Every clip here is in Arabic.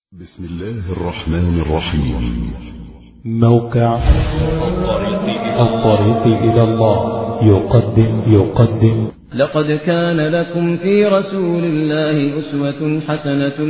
بسم الله الرحمن الرحيم. موقع الطريق إلى الله يقدم لقد كان لكم في رسول الله أسوة حسنة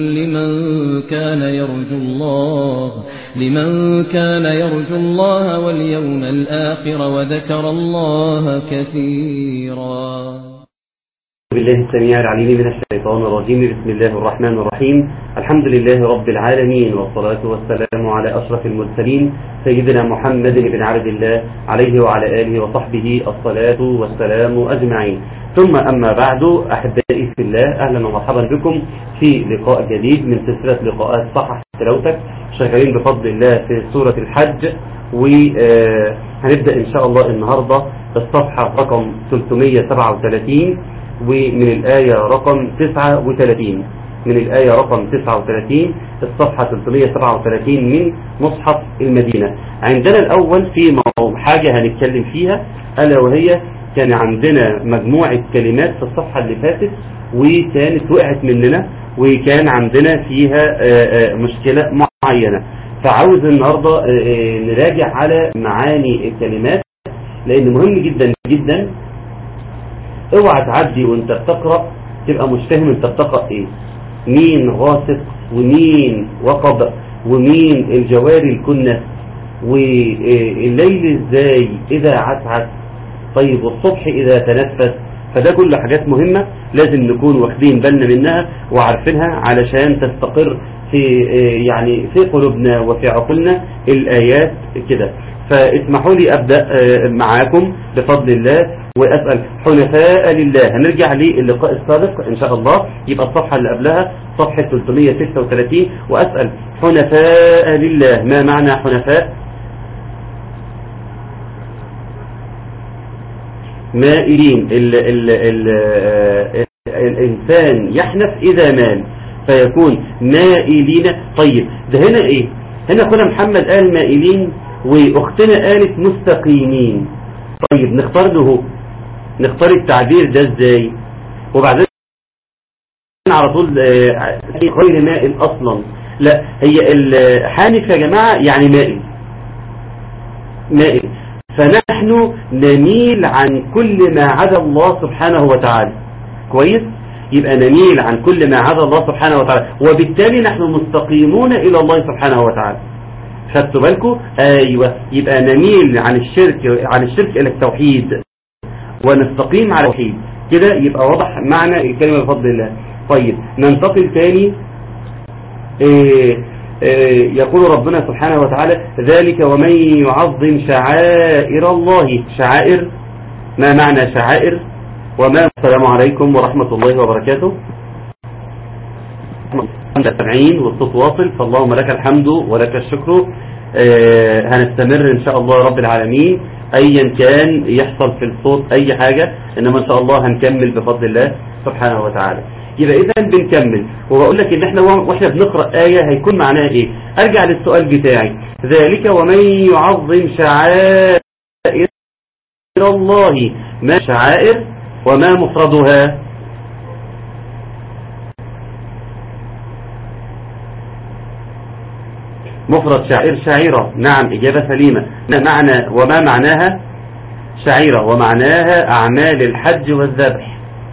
لمن كان يرجو الله واليوم الآخر وذكر الله كثيرا. بالله السميع العليم من الشيطان الرجيم. بسم الله الرحمن الرحيم. الحمد لله رب العالمين، والصلاة والسلام على أشرف المرسلين سيدنا محمد بن عبد الله عليه وعلى آله وصحبه الصلاة والسلام أجمعين. ثم أما بعد، أحبائي في الله، أهلا ومرحبا بكم في لقاء جديد من سلسلة لقاءات صحح تلاوتك، شغالين بفضل الله في سورة الحج، وهنبدأ إن شاء الله النهاردة الصفحة رقم 337 ومن الآية رقم 39. من الآية رقم 39 الصفحة 337 من مصحف المدينة. عندنا الأول في حاجة هنتكلم فيها، ألا وهي كان عندنا مجموعة كلمات في الصفحة اللي فاتت وكانت وقعت مننا، وكان عندنا فيها مشكلة معينة، فعاوز النهاردة نراجع على معاني الكلمات، لأن مهم جدا جدا. اوعى تعدي وانت بتقرأ تبقى مش فاهم انت بتقرأ ايه، مين غاسق ومين وقب ومين الجواري الكنة، والليل ازاي اذا عسعس، طيب والصبح اذا تنفس. فده كل حاجات مهمة لازم نكون واخدين بالنا منها وعارفينها علشان تستقر في قلوبنا وفي عقولنا الآيات كده. فاسمحوا لي أبدأ معاكم بفضل الله وأسأل حنفاء لله. هنرجع للقاء السابق إن شاء الله، يبقى الصفحة اللي قبلها صفحة 336، وأسأل حنفاء لله. ما معنى حنفاء؟ مائلين. الإنسان يحنف إذا مال فيكون مائلين. طيب ده هنا إيه؟ هنا أخونا محمد قال مائلين وأختنا قالت مستقيمين. طيب نختار التعبير ده ازاي؟ وبعدين على طول غير مائل اصلا، لا، هي الحانف يا جماعة يعني مائل. فنحن نميل عن كل ما عدا الله سبحانه وتعالى. كويس؟ يبقى نميل عن كل ما عدا الله سبحانه وتعالى، وبالتالي نحن مستقيمون الى الله سبحانه وتعالى. خدتوا بالكم؟ ايوه، يبقى نميل عن الشرك الى التوحيد ونستقيم على التوحيد كده. يبقى واضح معنى الكلمة بفضل الله. طيب ننتقل تاني. يقول ربنا سبحانه وتعالى: ذلك ومن يعظم شعائر الله. شعائر، ما معنى شعائر؟ السلام عليكم ورحمة الله وبركاته. 70 والصوت واصل، فاللهم لك الحمد ولك الشكر. هنستمر ان شاء الله رب العالمين، ايا كان يحصل في الصوت اي حاجة، انما ان شاء الله هنكمل بفضل الله سبحانه وتعالى. يبقى اذا بنكمل، وبقول لك ان احنا واحنا بنقرأ آية هيكون معناها ايه. ارجع للسؤال بتاعي: ذلك ومن يعظم شعائر الله. ما شعائر وما مفردها؟ مفرد شعير شعيرة. نعم، إجابة سليمة. وما معناها؟ شعيرة ومعناها أعمال الحج والذبح.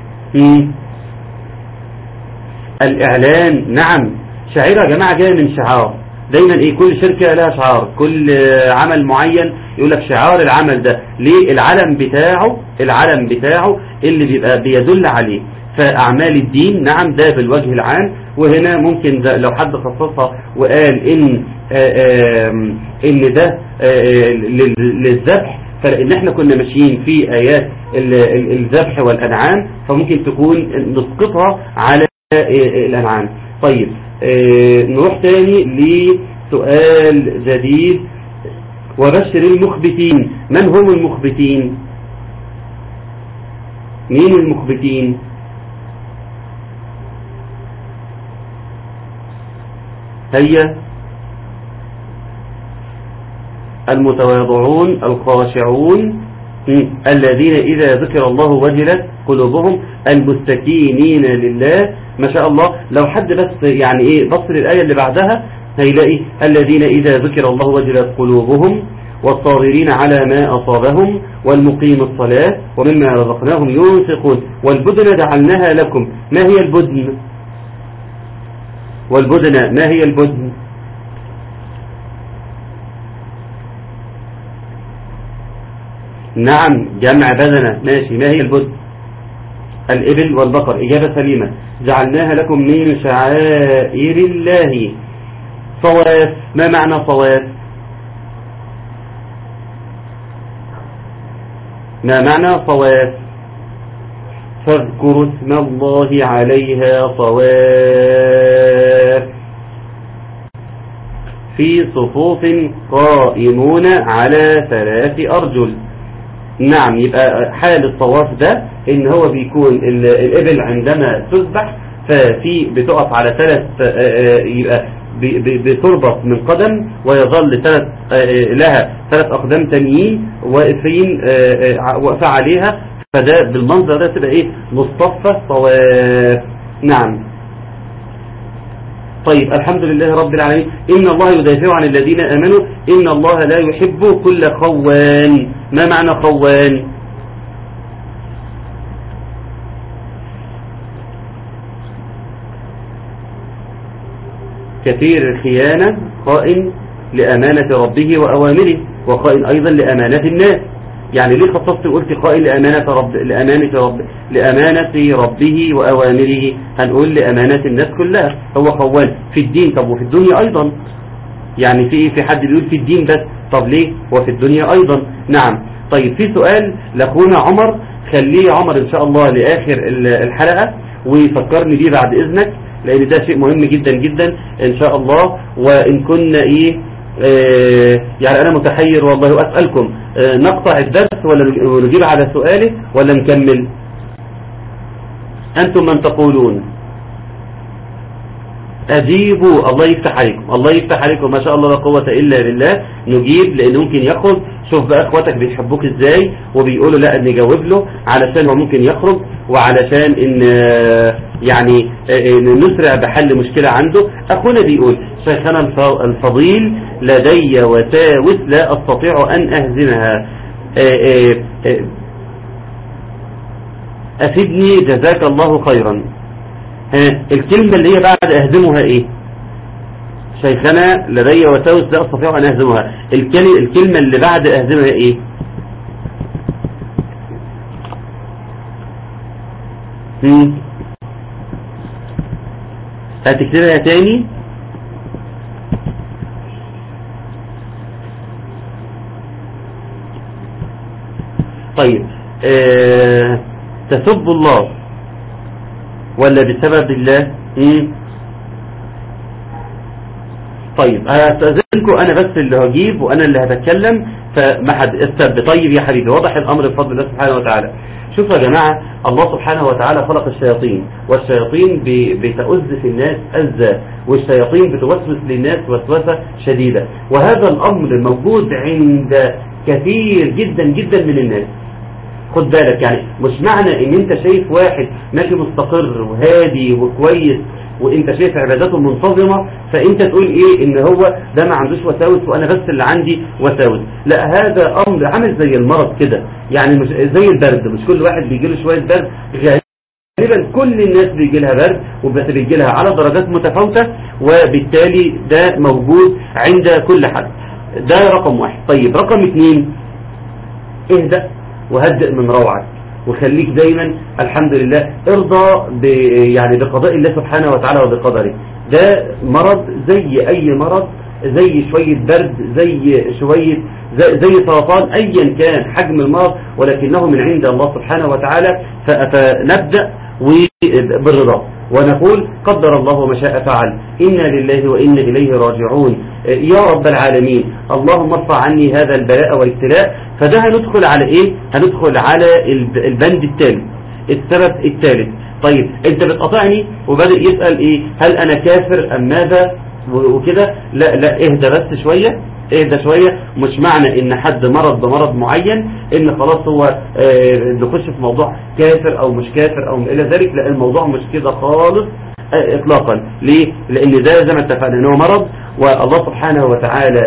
الإعلان. نعم، شعيرة يا جماعة جاية من شعار. دايما كل شركة لها شعار، كل عمل معين يقول لك شعار العمل ده ليه؟ العلم بتاعه اللي بيبقى بيدل عليه. فأعمال الدين، نعم، ده بالوجه العام. وهنا ممكن لو حد خصصها وقال إن ده للذبح، فإن احنا كنا ماشيين في آيات الذبح والأنعام، فممكن تكون نسقطها على الأنعام. طيب نروح تاني لسؤال جديد: وبشر المخبتين. من هم المخبتين؟ مين المخبتين؟ هي المتواضعون الخاشعون الذين إذا ذكر الله وجلت قلوبهم، المستكينين لله ما شاء الله. لو حد بس يعني ايه بص للآية اللي بعدها هيلاقي الذين إذا ذكر الله وجلت قلوبهم والصابرين على ما أصابهم والمقيم الصلاة ومما رزقناهم ينفقون والبدن جعلناها لكم. ما هي البدن؟ والبدن ما هي البدن؟ نعم جمع بدنة، ماشي. ما هي البدن؟ الإبل والبقر، إجابة سليمة. جعلناها لكم من شعائر الله. صواف، ما معنى صواف؟ ما معنى صواف؟ فاذكروا اسم الله عليها صواف في صفوف قائمون على 3 أرجل. نعم، يبقى حال الطواف ده ان هو بيكون الإبل عندما تذبح ففي بتقف على 3 يبقى بتربط من قدم ويظل لها 3 أقدام تانيين واقفين واقفة عليها، فده بالمنظر ده تبقى ايه مصطفى طواف. نعم. طيب الحمد لله رب العالمين. إن الله يدافع عن الذين آمنوا إن الله لا يحب كل خوان. ما معنى خوان؟ كثير الخيانة، خائن لأمانة ربه وأوامره، وخائن أيضا لأمانة الناس. يعني ليه خصصت وقلت خائن لأمانة ربه وأوامره؟ هنقول لأمانة الناس كلها. هو خوان في الدين، طب وفي الدنيا أيضا. يعني في حد بيقول في الدين بس، طب ليه وفي الدنيا أيضا؟ نعم. طيب في سؤال لأخونا عمر، خليه عمر إن شاء الله لآخر الحلقة ويفكرني بيه بعد إذنك، لأن ده شيء مهم جدا جدا إن شاء الله. وإن كنا يعني أنا متحير والله، وأسألكم نقطع الدرس ولا نجيب على سؤاله ولا نكمل؟ أنتم من تقولون؟ أجيبوا. الله يفتح عليكم، الله يفتح عليكم، ما شاء الله لا قوة إلا بالله. نجيب لأنه ممكن يخرج. شوف بقى أخواتك بيحبوك إزاي وبيقولوا لا نجاوب له علشان هو ممكن يخرج، وعلشان إن يعني نسرع بحل مشكلة عنده. أخونا بيقول شيخنا الفضيل لدي وساوس لا أستطيع أن أهزمها، أفيدني جزاك الله خيرا. الكلمة اللي هي بعد أهزمها إيه؟ شيخنا لدي وساوس لا أستطيع أن أهزمها، الكلمة اللي بعد أهزمها إيه؟ هتكتبها تاني؟ طيب تسب الله ولا بسبب الله؟ طيب هستأذنكم انا بس اللي هجيب وانا اللي هتكلم، فما حد استب. طيب يا حبيبي، واضح الامر بفضل الله سبحانه وتعالى. شوفوا يا جماعة، الله سبحانه وتعالى خلق الشياطين، والشياطين بتؤذ في الناس أذى، والشياطين بتوسوس للناس وسوسة شديدة، وهذا الأمر موجود عند كثير جدا جدا من الناس. خد بالك، يعني مش معنى ان انت شايف واحد ماشي مستقر وهادي وكويس وانت شايف عباداته منتظمة فانت تقول ايه ان هو ده ما عندوش وساوس وانا بس اللي عندي وساوس. لا، هذا امر عامل زي المرض كده، يعني مش زي البرد، مش كل واحد بيجي له شوية برد، غالبا كل الناس بيجي لها برد وبس بيجي لها على درجات متفاوتة، وبالتالي ده موجود عند كل حد. ده رقم 1. طيب رقم 2، اهدأ وهدئ من روعك، وخليك دايما الحمد لله ارضى يعني بقضاء الله سبحانه وتعالى وبقدره. ده مرض زي اي مرض، زي شوية برد، زي سرطان، ايا كان حجم المرض، ولكنه من عند الله سبحانه وتعالى. فنبدأ بالرضا ونقول قدر الله وما شاء فعل، إنا لله وإنا إليه راجعون، يا رب العالمين اللهم ارفع عني هذا البلاء والابتلاء. فده هندخل على ايه؟ هندخل على البند الثالث، السبب الثالث. طيب انت بتقاطعني وبدأ يسأل ايه؟ هل انا كافر ام ماذا وكده؟ لا اهدى بس شوية، اهدى شوية. مش معنى ان حد مرض بمرض معين ان خلاص هو نخش في موضوع كافر او مش كافر او الى ذلك. لا، الموضوع مش كده خالص اطلاقا. ليه؟ لان ده زي ما اتفقنا ان هو مرض، والله سبحانه وتعالى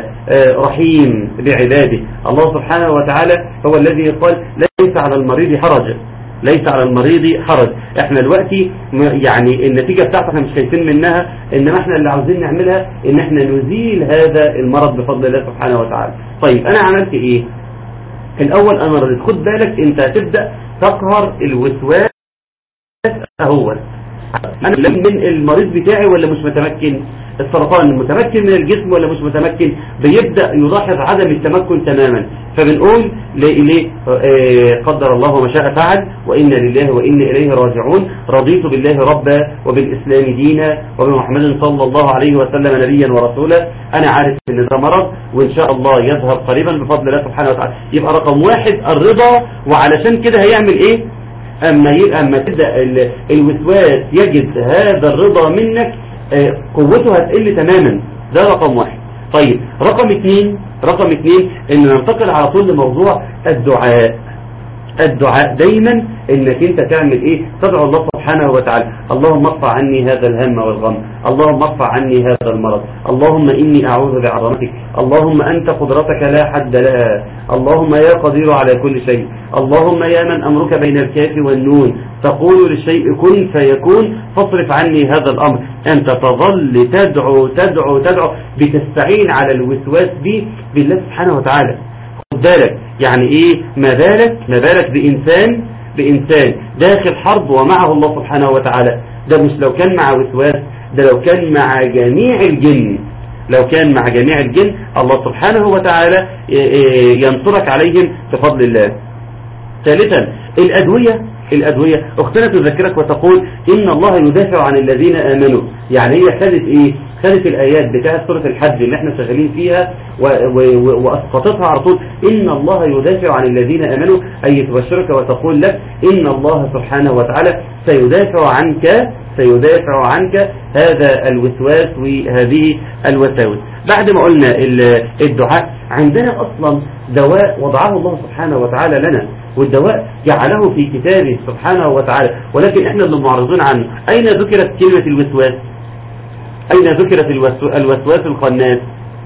رحيم بعباده. الله سبحانه وتعالى هو الذي قال ليس على المريض حرج، ليس على المريض حرج. احنا دلوقتي يعني النتيجة بتاعتها احنا مش خايفين منها، انما احنا اللي عاوزين نعملها ان احنا نزيل هذا المرض بفضل الله سبحانه وتعالى. طيب انا عملت ايه؟ الاول انا رضيت. خد بالك انت هتبدأ تقهر الوسواس اهو. انا من المريض بتاعي ولا مش متمكن؟ السرطان متمكن من الجسم ولا مش متمكن؟ بيبدأ يلاحظ عدم التمكن تماما، فبنقول ليه قدر الله ما شاء فعل، وإنا لله وإنا إليه راجعون. رضيت بالله ربا وبالإسلام دينا وبمحمد صلى الله عليه وسلم نبيا ورسولا. أنا عارف إن ده مرض وإن شاء الله يظهر قريبا بفضل الله سبحانه وتعالى. يبقى رقم واحد الرضا. وعلشان كده هيعمل إيه؟ أما تبدأ الوسواس يجد هذا الرضا منك قوته هتقل تماما. ده رقم واحد. طيب رقم اتنين ان ننتقل على طول لموضوع الدعاء. الدعاء دايما انك انت تعمل ايه؟ تدعو الله سبحانه وتعالى. اللهم ارفع عني هذا الهم والغم، اللهم ارفع عني هذا المرض، اللهم اني اعوذ بعظمتك، اللهم انت قدرتك لا حد لها، اللهم يا قدير على كل شيء، اللهم يا من امرك بين الكاف والنون، تقول للشيء كن فيكون، فاصرف عني هذا الامر. انت تظل تدعو تدعو تدعو، بتستعين على الوسواس دي بالله سبحانه وتعالى. خد بالك يعني ايه؟ ما بالك بإنسان داخل حرب ومعه الله سبحانه وتعالى. ده مش لو كان مع وسواس، ده لو كان مع جميع الجن. لو كان مع جميع الجن الله سبحانه وتعالى ينصرك عليهم بفضل الله. ثالثا الأدوية أختنا تذكرك وتقول إن الله يدافع عن الذين آمنوا. يعني هي خدت إيه؟ خدت الآيات بتاعت سورة الحج اللي احنا شغالين فيها وأسقطتها على طول. إن الله يدافع عن الذين آمنوا، أي تبشرك وتقول لك إن الله سبحانه وتعالى سيدافع عنك هذا الوسواس وهذه الوساوس. بعد ما قلنا الدعاء، عندنا أصلا دواء وضعه الله سبحانه وتعالى لنا، والدواء جعله في كتابه سبحانه وتعالى، ولكن احنا اللي معرضين عنه. أين ذكرت كلمة الوسواس؟ أين ذكرت الوسواس الخناس؟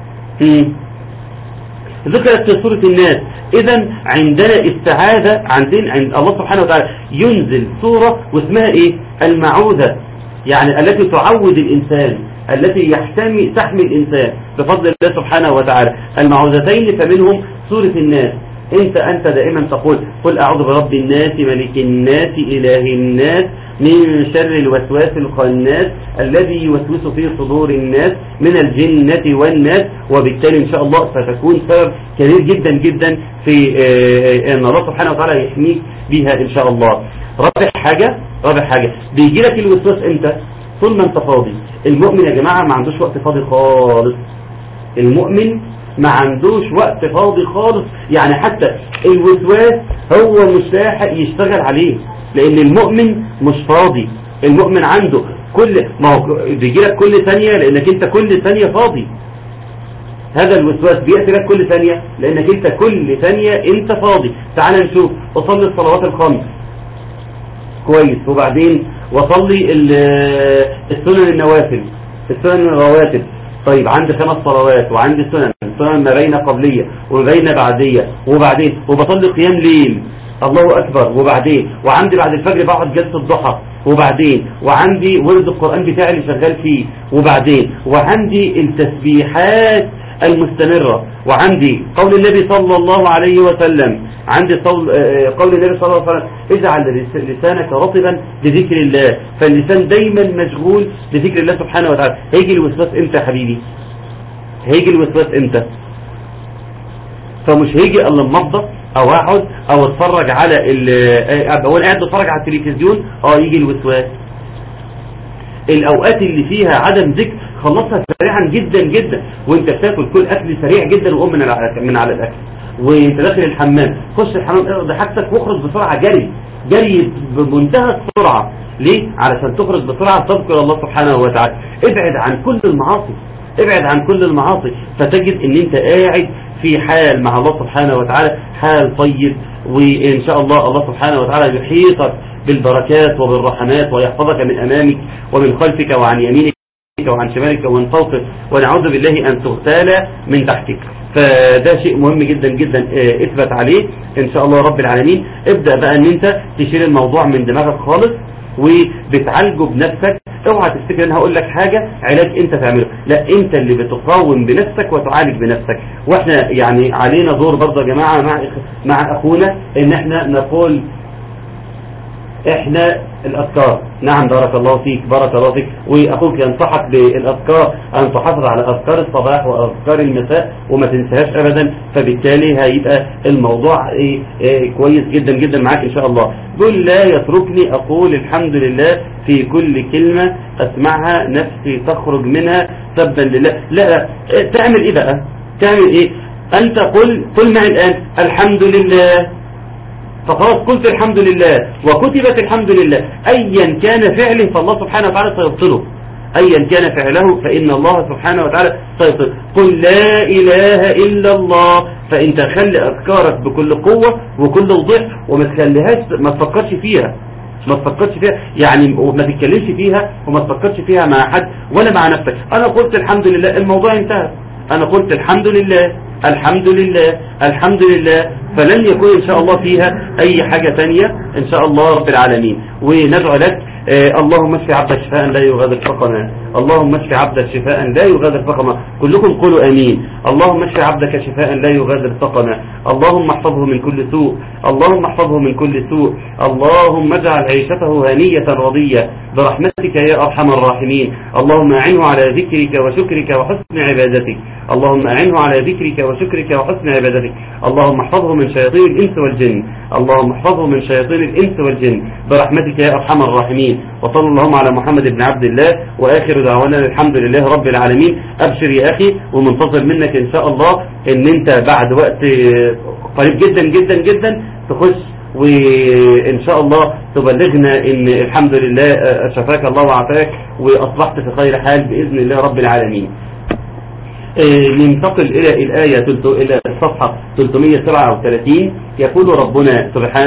ذكرت في سورة الناس. إذن عندنا استعاذة عند الله سبحانه وتعالى ينزل سورة واسمها إيه؟ المعوذة، يعني التي تعود الإنسان، التي تحمي الإنسان بفضل الله سبحانه وتعالى. المعوذتين فمنهم سورة الناس. أنت دائما تقول قل أعوذ برب الناس ملك الناس إله الناس من شر الوسواس الخناس الذي يوسوس في صدور الناس من الجنة والناس. وبالتالي إن شاء الله ستكون سبب كبير جدا جدا في أن الله سبحانه وتعالى يحميك بها إن شاء الله. رابع حاجة بيجي لك الوسواس إمتى؟ طول ما أنت فاضي. المؤمن يا جماعة ما عندوش وقت فاضي خالص. المؤمن ما عندوش وقت فاضي خالص. يعني حتى الوسواس هو مش لاحق يشتغل عليه، لأن المؤمن مش فاضي. المؤمن عنده ما هو بيجي لك كل ثانية لأنك أنت كل ثانية فاضي. هذا الوسواس بيأتي لك كل ثانية لأنك أنت كل ثانية أنت فاضي. تعال نشوف. أصلي الصلوات الخمس كويس، وبعدين وصلي السنن النوافل، السنن الرواتب. طيب عندي 5 صلوات وعندي سنن ما بين قبلية وما بين بعدية، وبعدين وبصلي قيام ليل الله أكبر، وبعدين وعندي بعد الفجر بقعد جلسة الضحى، وبعدين وعندي ورد القرآن بتاعي اللي شغال فيه، وبعدين وعندي التسبيحات المستمرة، وعندي قول النبي صلى الله عليه وسلم، عندي قول النبي صلى الله عليه وسلم اجعل لسانك رطبا بذكر الله. فاللسان دايما مشغول بذكر الله سبحانه وتعالى. هيجي الوسواس امتى يا حبيبي؟ هيجي الوسواس امتى؟ فمش هيجي الا لما افضى او اقعد او اتفرج على وانا قاعد بتفرج على التلفزيون يجي الوسواس. الاوقات اللي فيها عدم ذكر خلصها سريعا جدا جدا، وانت بتاكل كل اكل سريع جدا وقوم من على الاكل، وانت داخل الحمام خش الحمام اقضي حاجتك واخرج بسرعه جري بمنتهى السرعه. ليه؟ علشان تخرج بسرعه تذكر الله سبحانه وتعالى. ابعد عن كل المعاصي، فتجد ان انت قاعد في حال مع الله سبحانه وتعالى، حال طيب، وإن شاء الله الله سبحانه وتعالى يحيطك بالبركات وبالرحمات، ويحفظك من أمامك ومن خلفك وعن يمينك وعن شمالك ومن فوقك، ونعوذ بالله أن تغتال من تحتك. فده شيء مهم جدا جدا اثبت عليه ان شاء الله رب العالمين. ابدأ بقى ان انت تشيل الموضوع من دماغك خالص وبتعالجه بنفسك. اوعى تفتكر ان هقول لك حاجة علاج انت تعمله، لا، انت اللي بتقاوم بنفسك وتعالج بنفسك. واحنا يعني علينا دور برضه يا جماعة مع اخونا ان احنا نقول احنا الاذكار. نعم، بارك الله فيك، بارك الله فيك. واخوك ينصحك بالاذكار ان تحافظ على اذكار الصباح واذكار المساء وما تنساهاش ابدا، فبالتالي هيبقى الموضوع كويس جدا جدا معاك ان شاء الله. قل لا يتركني اقول الحمد لله في كل كلمة اسمعها نفسي تخرج منها سبا لله. لا، تعمل ايه بقى؟ تعمل ايه؟ انت قل معي الان الحمد لله، فخلاص قلت الحمد لله وكتبت الحمد لله. ايا كان فعله فالله سبحانه وتعالى سيبطله، ايا كان فعله فان الله سبحانه وتعالى سيبطله. قل لا اله الا الله، فانت خلي اذكارك بكل قوة وكل وضوح، وما تخليهاش ما تفكرش فيها، يعني وما تتكلمش فيها وما تفكرش فيها مع حد ولا مع نفسك. انا قلت الحمد لله، الموضوع انتهى. انا قلت الحمد لله الحمد لله الحمد لله، فلن يكون ان شاء الله فيها اي حاجة تانية ان شاء الله رب العالمين. وندعو لك اللهم اشف عبدك شفاء لا يغادر سقما، اللهم اشف عبدك شفاء لا يغادر سقما. كلكم قولوا امين. اللهم اشف عبدك شفاء لا يغادر سقما، اللهم احفظه من كل سوء، اللهم احفظه من كل سوء، اللهم اجعل عيشته هنية رضية برحمتك يا ارحم الراحمين. اللهم اعنه على ذكرك وشكرك وحسن عبادتك، اللهم اعنه على ذكرك وشكرك وحسن عبادتك. اللهم احفظه من شياطين الانس والجن، اللهم احفظه من شياطين الانس والجن برحمتك يا ارحم الراحمين. وصلى اللهم على محمد بن عبد الله، واخر دعوانا الحمد لله رب العالمين. ابشر يا اخي، ومنتظر منك ان شاء الله ان انت بعد وقت قريب جدا جدا جدا تخش وان شاء الله تبلغنا ان الحمد لله شفاك الله وعافاك واصبحت في خير حال باذن الله رب العالمين. ننتقل الى الآية الى الصفحة 337. يقول ربنا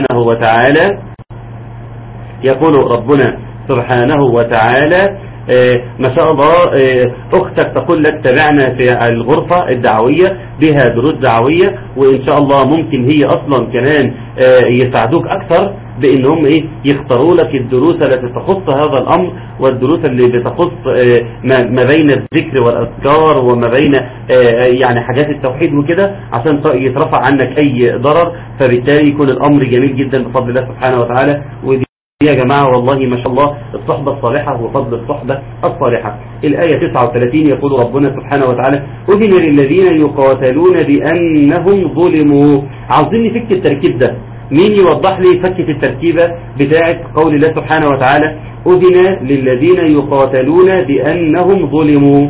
سبحانه وتعالى ما شاء الله. اختك تقول لك تابعنا في الغرفة الدعوية، بها دروس دعوية، وان شاء الله ممكن هي اصلا كمان يساعدوك اكثر بانهم يختاروا لك الدروس التي تخص هذا الامر، والدروس اللي بتخص ما بين الذكر والاذكار وما بين يعني حاجات التوحيد وكده، عشان يترفع عنك اي ضرر. فبالتالي يكون الامر جميل جدا بفضل الله سبحانه وتعالى. ودي يا جماعة والله ما شاء الله الصحبة الصالحة وفضل الصحبة الصالحة. الآية 39 يقول ربنا سبحانه وتعالى أذن للذين يقاتلون بأنهم ظلموا. عاوزين نفك التركيب ده، مين يوضح لي فكة التركيبة بتاعة قول الله سبحانه وتعالى أذن للذين يقاتلون بأنهم ظلموا؟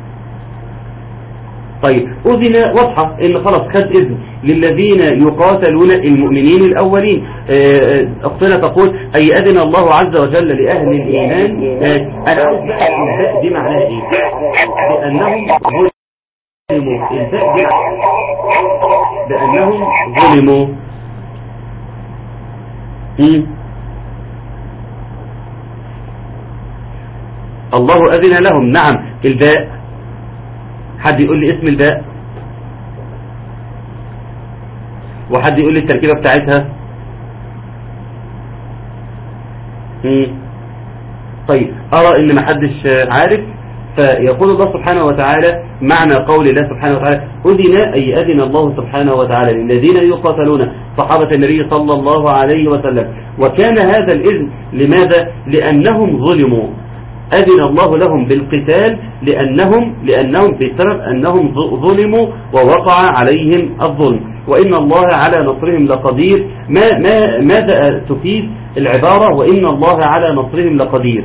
طيب أذن واضحة ان خلاص خد إذن للذين يقاتلون المؤمنين الأولين. أختنا تقول أي أذن الله عز وجل لأهل الإيمان. أنا عاوز بقى الإنباء دي معناها إيه؟ بأنهم ظلموا. الإنباء دي بأنهم ظلموا. الله أذن لهم. نعم، الباء حد يقول لي اسم الباء، وحد يقول لي التركيبة بتاعتها. طيب أرى إن محدش عارف. فيقول الله سبحانه وتعالى معنى قول الله سبحانه وتعالى أذن أي أذن الله سبحانه وتعالى للذين يقاتلون صحابة النبي صلى الله عليه وسلم. وكان هذا الإذن لماذا؟ لأنهم ظلموا. أذن الله لهم بالقتال لأنهم بسبب أنهم ظلموا ووقع عليهم الظلم، وإن الله على نصرهم لقدير. ماذا تفيد العبارة وإن الله على نصرهم لقدير؟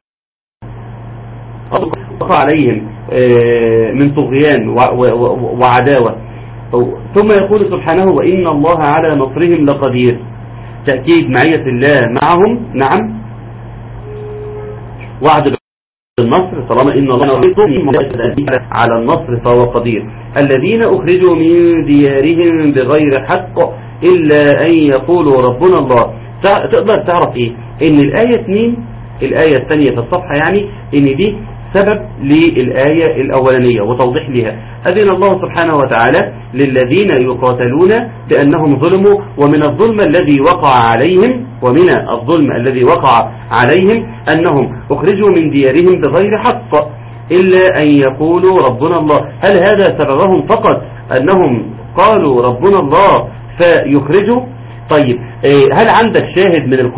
وقع عليهم من طغيان وعداوة. ثم يقول سبحانه وإن الله على نصرهم لقدير، تأكيد معية الله معهم. نعم، وعد النصر طالما إن الله على النصر فهو قدير. الذين أخرجوا من ديارهم بغير حق إلا أن يقولوا ربنا الله. تقدر تعرف إيه ان الآية 2 الآية الثانية في الصفحة يعني ان دي سبب للآية الأولانية وتوضيح لها. أذن الله سبحانه وتعالى للذين يقاتلون بأنهم ظلموا ومن الظلم الذي وقع عليهم أنهم أخرجوا من ديارهم بغير حق إلا أن يقولوا ربنا الله. هل هذا سببهم فقط أنهم قالوا ربنا الله فيخرجوا؟ طيب هل عندك شاهد من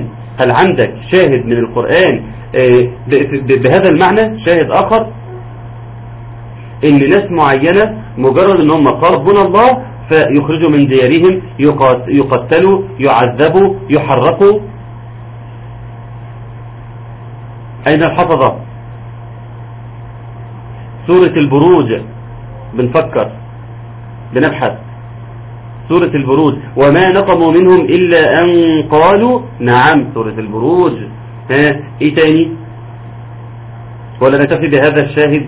القرآن بهذا المعنى؟ شاهد آخر ان ناس معينة مجرد ان هم قالوا ربنا الله فيخرجوا من ديارهم، يقتلوا، يعذبوا، يحرقوا. اين الحفظة؟ سورة البروج بنفكر بنبحث سورة البروج وما نقموا منهم إلا أن قالوا. نعم سورة البروج. ايه تاني؟ ولا نكتفي بهذا الشاهد؟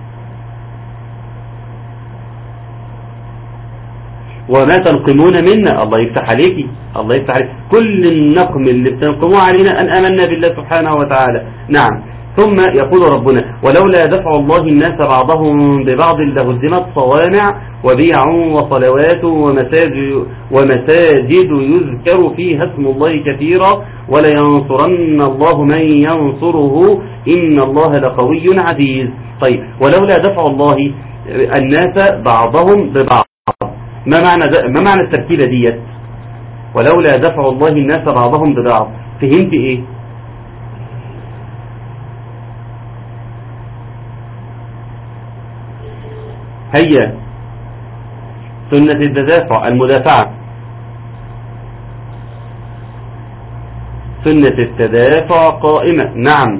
وما تنقمون منا. الله يفتح عليك. كل النقم اللي بتنقموه علينا أن آمنا بالله سبحانه وتعالى. نعم. ثم يقول ربنا ولولا دفع الله الناس بعضهم ببعض لهدمت صوامع وبيع وصلوات ومساجد يذكر فيها اسم الله كثيرا ولينصرن الله من ينصره إن الله لقوي عزيز. طيب ولولا دفع الله الناس بعضهم ببعض، ما معنى التركيبة ديت؟ ولولا دفع الله الناس بعضهم ببعض، فهمت ايه؟ هيا سنة التدافع المدافعة، سنة التدافع قائمة. نعم.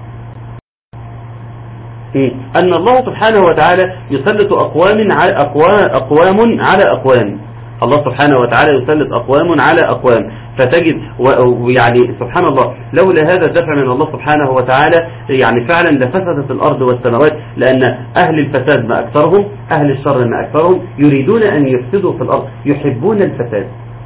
أن الله سبحانه وتعالى يسلط أقوام على أقوام. الله سبحانه وتعالى يسلط أقوام على أقوام، فتجد يعني سبحان الله لولا هذا الدفع من الله سبحانه وتعالى يعني فعلا لفسدت الأرض والسماوات، لأن أهل الفساد ما أكثرهم، أهل الشر ما أكثرهم، يريدون أن يفسدوا في الأرض، يحبون الفساد،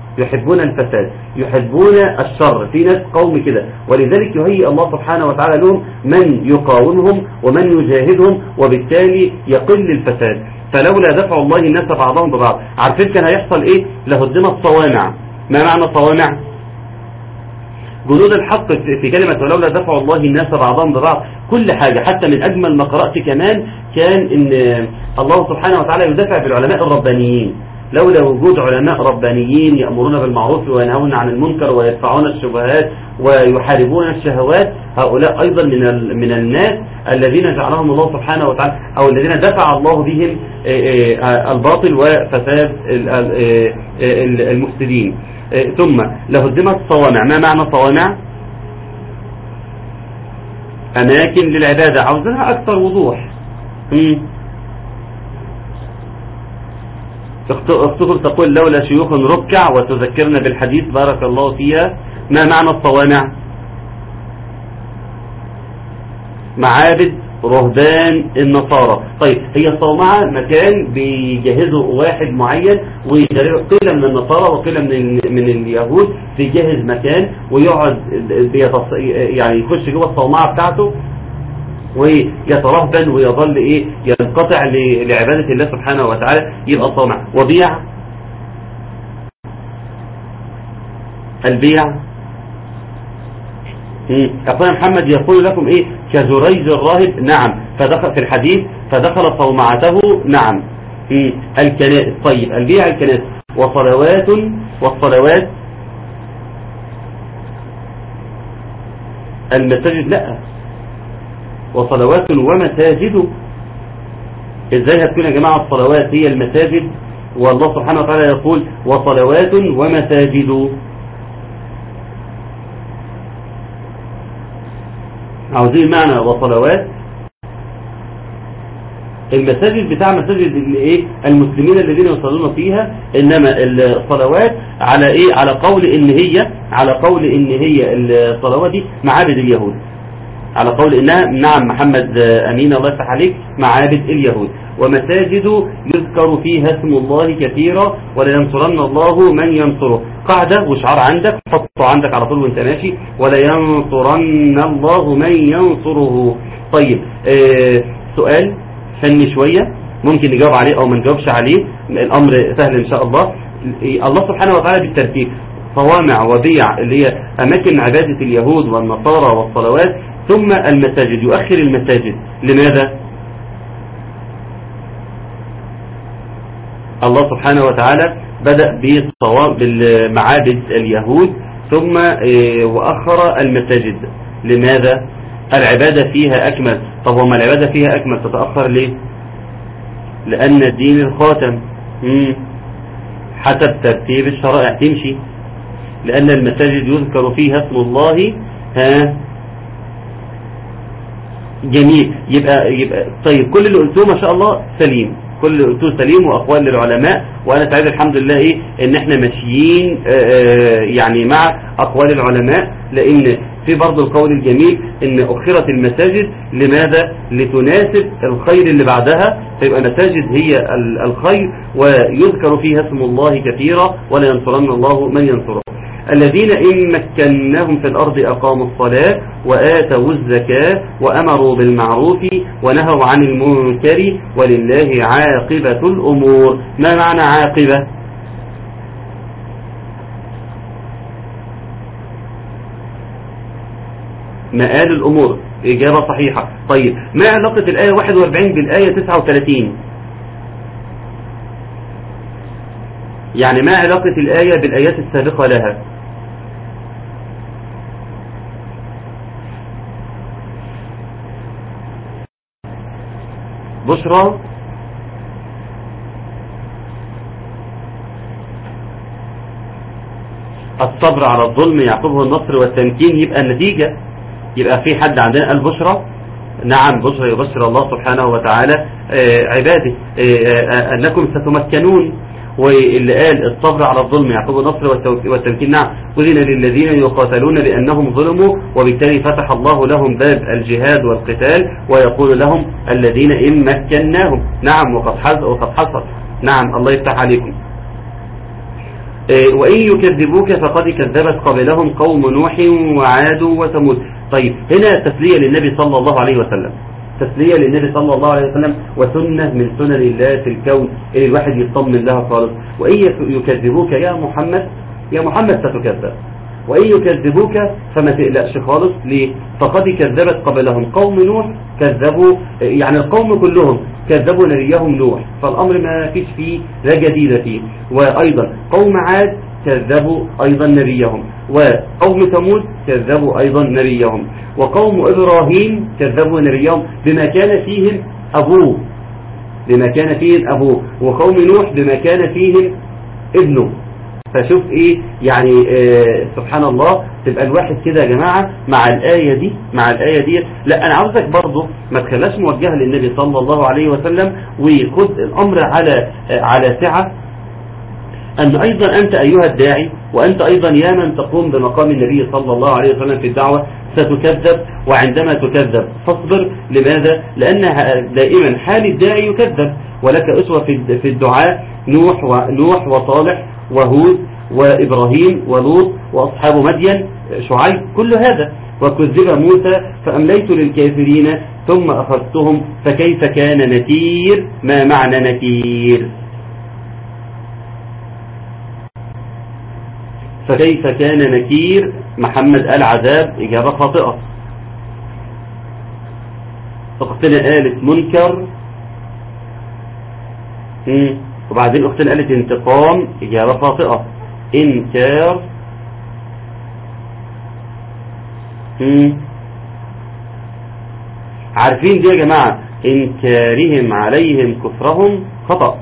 يحبون الشر. في ناس قوم كده، ولذلك يهيئ الله سبحانه وتعالى لهم من يقاومهم ومن يجاهدهم، وبالتالي يقل الفساد. فلولا دفع الله الناس بعضهم ببعض، عارفين كان هيحصل ايه؟ لهدمت صوامع. ما معنى صوامع؟ جنود الحق في كلمة ولولا دفع الله الناس بعضهم ببعض. كل حاجة حتى من أجمل ما قرأت كمان كان إن الله سبحانه وتعالى يدافع بالعلماء الربانيين. لولا وجود علماء ربانيين يأمرون بالمعروف وينهون عن المنكر ويدفعون الشبهات ويحاربون الشهوات، هؤلاء أيضا من الناس الذين جعلهم الله سبحانه وتعالى أو الذين دفع الله بهم الباطل وفساد المفسدين. ثم لهدمت صوامع. ما معنى صوامع؟ أماكن للعبادة. عاوزينها أكثر وضوح. اختكم تقول لولا شيوخ ركع وتذكرنا بالحديث بارك الله فيها. ما معنى الصوامع؟ معابد رهبان النصارى. طيب هي الصومعة مكان بيجهزه واحد معين، وقيل من النصارى وقيل من اليهود بيجهز مكان ويقعد يعني يخش جوه الصومعة بتاعته ويترهبن ويظل ينقطع لعبادة الله سبحانه وتعالى، يبقى صومعة. وبيع، البيع. أخونا محمد يقول لكم كزريج الراهب. نعم. فدخل في الحديث فدخل صومعته. نعم. الكنائس. طيب البيع، الكنائس. والصلوات المساجد. لا، وصلوات ومساجد. ازاي هتكون يا جماعة الصلوات هي المساجد والله سبحانه وتعالى يقول وصلوات ومساجد؟ عاوزين معنى وصلوات. المساجد بتاع مساجد المسلمين الذين يصلون فيها، انما الصلوات على قول ان هي الصلوات دي معابد اليهود، على قول انها. نعم محمد امين الله يفتح عليك، معابد اليهود. ومساجد يذكر فيها اسم الله كثيرا ولينصرن الله من ينصره. قاعدة وشعار عندك حطه عندك على طول وانت ماشي، ولينصرن الله من ينصره. طيب سؤال فني شوية ممكن نجاوب عليه او ما نجاوبش عليه، الامر سهل ان شاء الله. الله سبحانه وتعالى بالترتيب صوامع وبيع اللي هي اماكن عبادة اليهود والنصارى والصلوات، ثم المساجد، يؤخر المساجد. لماذا؟ الله سبحانه وتعالى بدأ بالمعابد اليهود ثم وأخر المساجد. لماذا؟ العبادة فيها أكمل. طب وما العبادة فيها أكمل تتأخر ليه؟ لأن الدين الخاتم حسب ترتيب الشرائع تمشي، لأن المساجد يذكر فيها اسم الله. جميل. يبقى طيب كل اللي قلتوه ما شاء الله سليم، كل اللي قلتوه سليم وأقوال للعلماء، وأنا سعيد الحمد لله إن احنا ماشيين يعني مع أقوال العلماء، لأن في برضو القول الجميل إن أخرت المساجد. لماذا؟ لتناسب الخير اللي بعدها، فيبقى مساجد هي الخير ويذكر فيها اسم الله كثيرا ولينصرن الله من ينصره. الذين إن مكناهم في الأرض أقاموا الصلاة وآتوا الزكاة وأمروا بالمعروف ونهوا عن المنكر ولله عاقبة الأمور. ما معنى عاقبة؟ مآل الأمور. إجابة صحيحة. طيب ما علاقة الآية 41 بالآية 39؟ يعني ما علاقة الآية بالآيات السابقة لها؟ بشرى الصبر على الظلم يعقبه النصر والتمكين. يبقى النتيجة يبقى في حد عندنا قال بشرى، نعم بشرى يبشر الله سبحانه وتعالى عباده أنكم ستمكنون، واللي قال الصبر على الظلم يعقبه النصر والتمكين. نعم أذن للذين يقاتلون بأنهم ظلموا وبالتالي فتح الله لهم باب الجهاد والقتال، ويقول لهم الذين إن مكناهم. نعم وقد حصل. نعم الله يفتح عليكم. وإن يكذبوك فقد كذبت قبلهم قوم نوح وعاد وثمود. طيب هنا تسلية للنبي صلى الله عليه وسلم، تسلية للنبي صلى الله عليه وسلم وسنة من سنن الله في الكون اللي الواحد يطمن لها خالص. وإن يكذبوك يا محمد ستكذب، وإن يكذبوك فما تقلقش خالص. ليه؟ فقد كذبت قبلهم قوم نوح، كذبوا يعني القوم كلهم كذبوا نبيهم نوح، فالأمر ما فيش فيه لا جديد فيه. وأيضا قوم عاد كذبوا أيضا نبيهم، وقوم ثمود كذبوا أيضا نبيهم، وقوم إبراهيم كذبوا نبيهم بما كان فيهم أبوه، وقوم نوح بما كان فيهم ابنه. فشوف ايه يعني سبحان الله. تبقى الواحد كده يا جماعة مع الآية دي لا انا عاوزك برضو ما تخلاش موجهة للنبي صلى الله عليه وسلم، وخد الامر على سعة ان ايضا انت ايها الداعي، وانت ايضا يا من تقوم بمقام النبي صلى الله عليه وسلم في الدعوة ستكذب، وعندما تكذب فاصبر. لماذا؟ لان دائما حال الداعي يكذب، ولك اسوة في الدعاء نوح وصالح وهود وإبراهيم ولوط وأصحاب مدين شعيب، كل هذا. وكذب موسى فأمليت للكافرين ثم أخذتهم فكيف كان نكير. ما معنى نكير؟ فكيف كان نكير؟ محمد قال عذاب، إجابة خاطئة. أختنا قالت منكر، وبعدين أختنا قالت انتقام، إجابة خاطئة. إنكار، عارفين دي يا جماعة؟ إنكارهم عليهم كفرهم خطأ.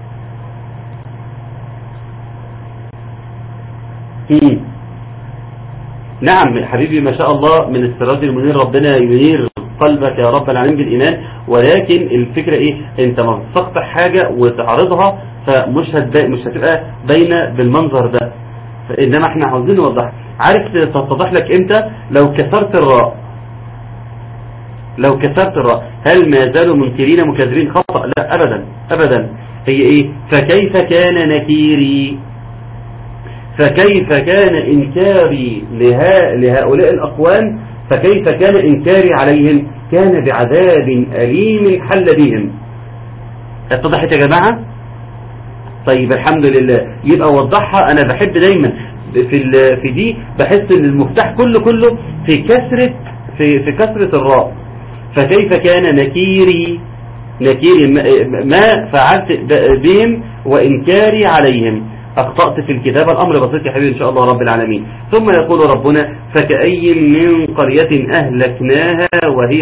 نعم حبيبي ما شاء الله من السراج المنير، ربنا ينير قلبك يا رب العالمين بالإيمان. ولكن الفكرة ايه؟ انت ما تسقط حاجة وتعرضها فمش هتبقى باينة بالمنظر ده، فإنما احنا عاوزين نوضح. عارف تتضح لك امتى؟ لو كسرت الراء، لو كسرت الراء هل ما زالوا منكرين مكذبين خطأ؟ لا أبدا أبدا. هي إيه؟ فكيف كان نكيري، فكيف كان إنكاري لهؤلاء الأقوام، فكيف كان إنكاري عليهم؟ كان بعذاب أليم حل بهم. اتضحت يا جماعة؟ طيب الحمد لله. يبقى وضحها. أنا بحب دايما في دي بحس ان المفتاح كله في كسرة الراء. فكيف كان نكيري ما فعلت بهم وإنكاري عليهم. أخطأت في الكتابة. الأمر بسيط يا حبيبي إن شاء الله رب العالمين. ثم يقول ربنا فكأي من قرية أهلكناها وهي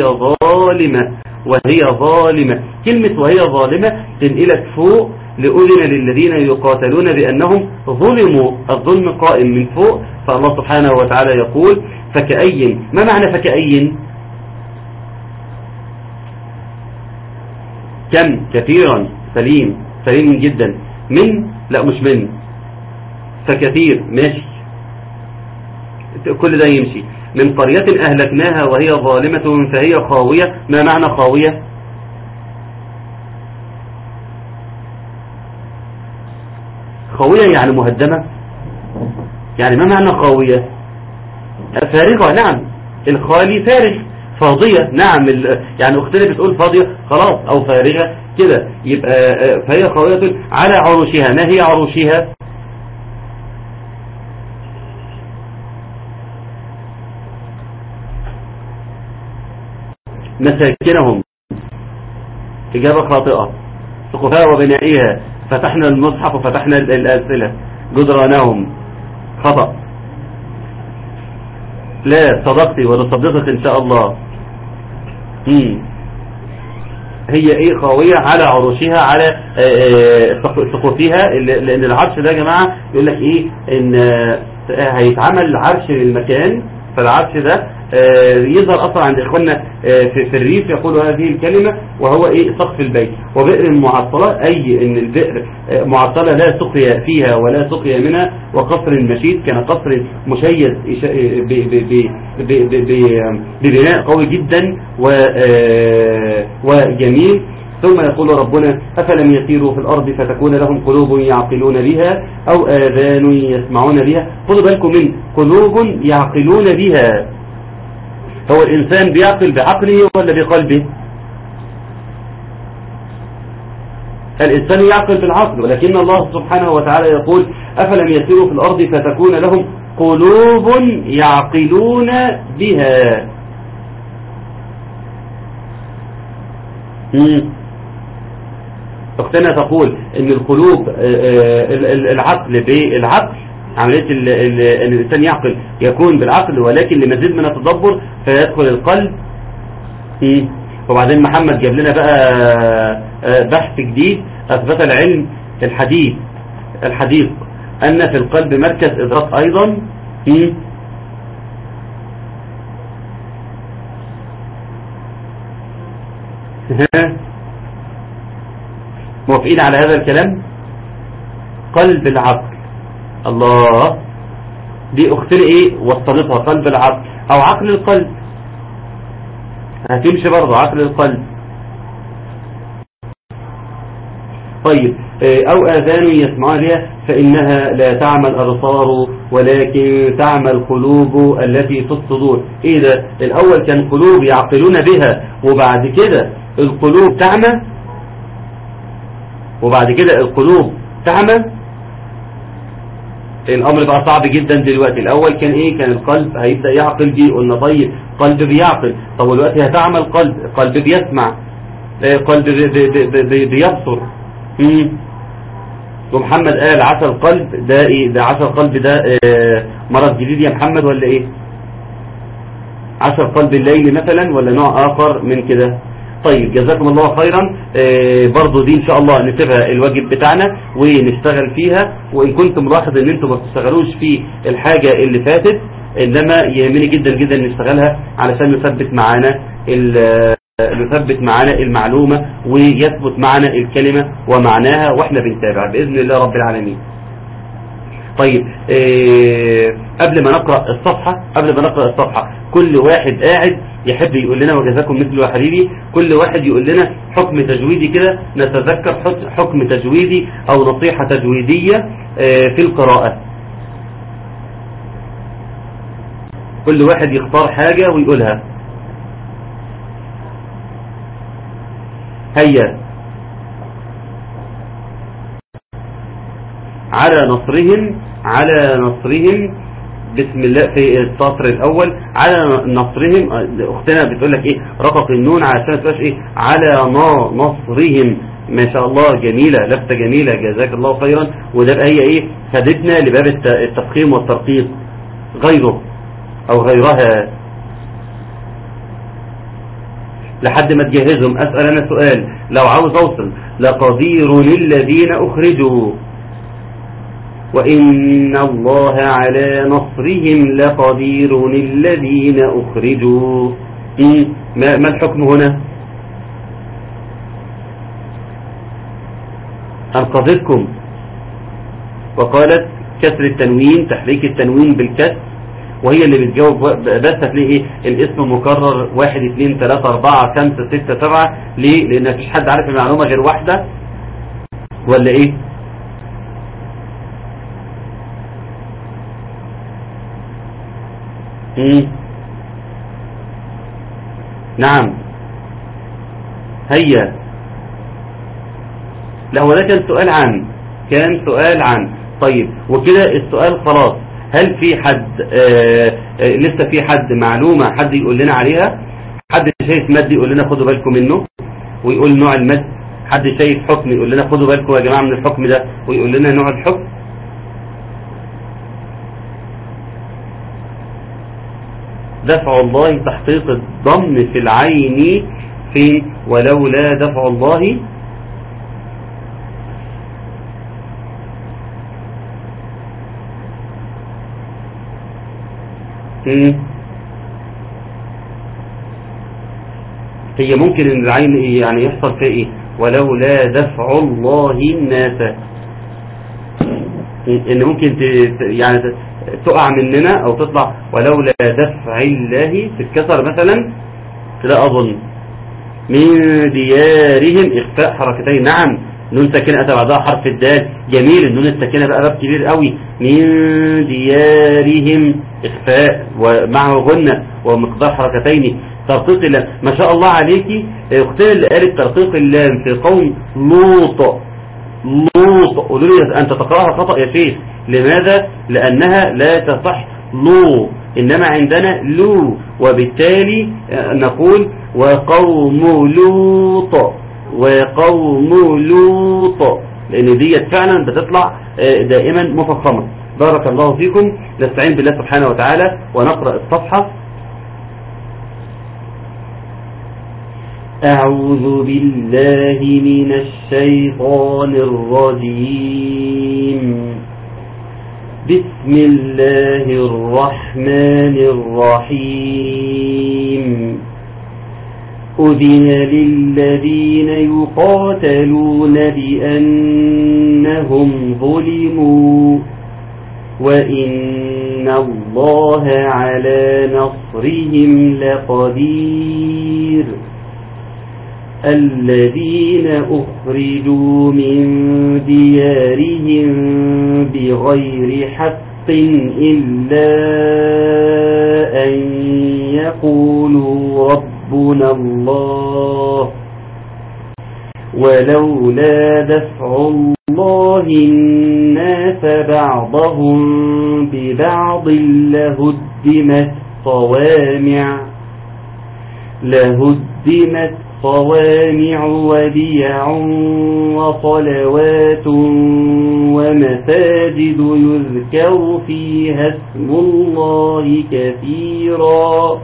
ظالمة. كلمة وهي ظالمة تنقلك فوق لأذن للذين يقاتلون بأنهم ظلموا. الظلم قائم من فوق. فالله سبحانه وتعالى يقول فكأي. ما معنى فكأي؟ كم، كثيرا، سليم جدا. من، لا مش من، فكثير ماشي، كل ده يمشي. من قرية أهلكناها وهي ظالمة فهي خاوية. ما معنى خاوية؟ خاوية يعني مهدمة. يعني ما معنى خاوية؟ فارغة. نعم، الخالي فارغ. فاضية. نعم، يعني اختنا بتقول فاضية خلاص او فارغة كده. يبقى فهي خاوية على عروشها. ما هي عروشها؟ مساكنهم. إجابة خاطئة. سقفها وبنائها. فتحنا المصحف وفتحنا الأسئلة. جدرانهم. خطأ. لا، صدقتي ونصدقك إن شاء الله. هي ايه خاوية؟ على عروشها، على سقوفها. لأن العرش ده يا جماعة يقول لك ايه؟ ان هيتعمل عرش للمكان. فالعرش ده يظهر اصلا عند اخواننا في الريف يقولوا هذه الكلمة، وهو ايه؟ سقف البيت. وبئر معطلة، اي ان البئر معطلة لا سقي فيها ولا سقي منها. وقصر مشيد، كان قصر مشيد ببناء قوي جدا وجميل. ثم يقول ربنا أفلم يسيروا في الأرض فتكون لهم قلوب يعقلون بها أو آذان يسمعون بها. خذوا بالكم من قلوب يعقلون بها. هو الإنسان بيعقل بعقله ولا بقلبه؟ الإنسان يعقل بالعقل، ولكن الله سبحانه وتعالى يقول أفلم يسيروا في الأرض فتكون لهم قلوب يعقلون بها. أختنا تقول إن القلوب العقل بالعقل، عملية أن الإنسان يعقل يكون بالعقل، ولكن لمزيد من التدبر فيدخل القلب. وبعدين محمد جاب لنا بقى بحث جديد أثبت العلم الحديث أن في القلب مركز إدراك أيضا. موافقين على هذا الكلام؟ قلب العقل. الله، دي اختنا ايه وصلتها؟ قلب العقل او عقل القلب. هتمشي برضه عقل القلب. طيب او اذان يسمعون بها فانها لا تعمى الابصار ولكن تعمى القلوب التي في الصدور. ايه ده؟ الاول كان قلوب يعقلون بها، وبعد كده القلوب تعمى، وبعد كده القلوب تعمى. الامر بقى صعب جدا دلوقتي. الاول كان ايه؟ كان القلب هيبدأ يعقل بيه، قلنا طيب قلب بيعقل. طب دلوقتي هتعمل قلب بيسمع، قلب بيبصر. ومحمد قال عسى القلب ده ايه؟ ده عسى القلب ده مرض جديد يا محمد ولا ايه؟ عسى القلب الليل مثلا ولا نوع اخر من كده؟ طيب جزاكم الله خيرا. برضو دي ان شاء الله نسيبها الواجب بتاعنا ونشتغل فيها. وان كنت ملاحظ ان انتم ما بتشتغلوش في الحاجة اللي فاتت، انما يهمني جدا جدا نشتغلها علشان نثبت معانا المعلومة ويثبت معنا الكلمة ومعناها واحنا بنتابع بإذن الله رب العالمين. طيب قبل ما نقرأ الصفحة كل واحد قاعد يحب يقول لنا وجزاكم مثل يا حبيبي، كل واحد يقول لنا حكم تجويدي كده، نتذكر حكم تجويدي أو نصيحة تجويدية في القراءة. كل واحد يختار حاجة ويقولها. هيا. على نصرهم، على نصرهم، بسم الله في السطر الأول. على نصرهم، أختنا بتقول لك إيه رقق النون عشان ما تبقاش إيه على نصرهم. ما شاء الله، جميلة، لفتة جميلة، جزاك الله خيرا. وده هي إيه فادتنا لباب التفخيم والترقيق، غيره أو غيرها. لحد ما تجهزهم أسأل أنا سؤال، لو عاوز أوصل لقدير الذين أخرجوا وإن الله على نصرهم لقدير الذين أخرجوا، ما الحكم هنا؟ أنقذتكم. وقالت كسر التنوين، تحريك التنوين بالكسر، وهي اللي بتجاوب. بس هتلاقي ايه الاسم مكرر 1 2 3 4 5 6 7. ليه؟ لان مفيش حد عارف المعلومة غير واحدة، ولا ايه؟ نعم. هيا. لا، هو ده كان سؤال عام، كان سؤال عام. طيب، وكده السؤال خلاص. هل في حد لسه في حد معلومة حد يقول لنا عليها؟ حد شايف مد يقول لنا خدوا بالكم منه ويقول نوع المد؟ حد شايف حكم يقول لنا خدوا بالكم يا جماعة من الحكم ده ويقول لنا نوع الحكم؟ دفع الله، تحقيق الضم في العين في ولولا دفع الله. هي ممكن ان العين يعني يحصل فيها ايه ولولا دفع الله الناس، ان ممكن يعني تقع مننا او تطلع ولولا دفع الله تتكسر مثلا. لا اظن. من ديارهم، اخفاء حركتين. نعم، نون ساكنه اتى بعدها حرف الدال، جميل. النون الساكنه بقى باب كبير قوي. من ديارهم اخفاء ومعه غنه ومقدار حركتين. ترقيق اللام، ما شاء الله عليكي اختنا اللي قالت ترقيق اللام في قوم لوط. لوط، قولوا لي انت تقراها خطأ يا شيخ. لماذا؟ لانها لا تصح لو، انما عندنا لو، وبالتالي نقول وقوم لوط، وقوم لوط، لان ديت فعلا بتطلع دائما مفخمة. بارك الله فيكم. نستعين بالله سبحانه وتعالى ونقرأ الصفحة. أعوذ بالله من الشيطان الرجيم. بسم الله الرحمن الرحيم. أذن للذين يقاتلون بأنهم ظلموا وإن الله على نصرهم لقدير. الذين أخرجوا من ديارهم بغير حق إلا أن يقولوا ربنا الله ولولا دفع الله الناس بعضهم ببعض لهدمت صوامع وبيع وصلوات ومساجد يذكر فيها اسم الله كثيرا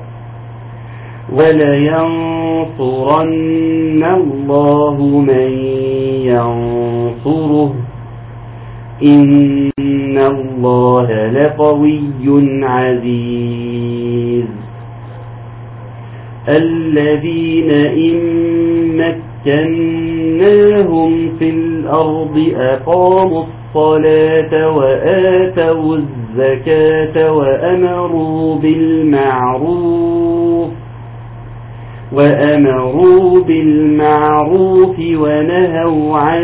ولينصرن الله من ينصره إن الله لقوي عزيز. الذين إن مكناهم في الأرض أقاموا الصلاة وآتوا الزكاة وأمروا بالمعروف وأمروا بالمعروف ونهوا عن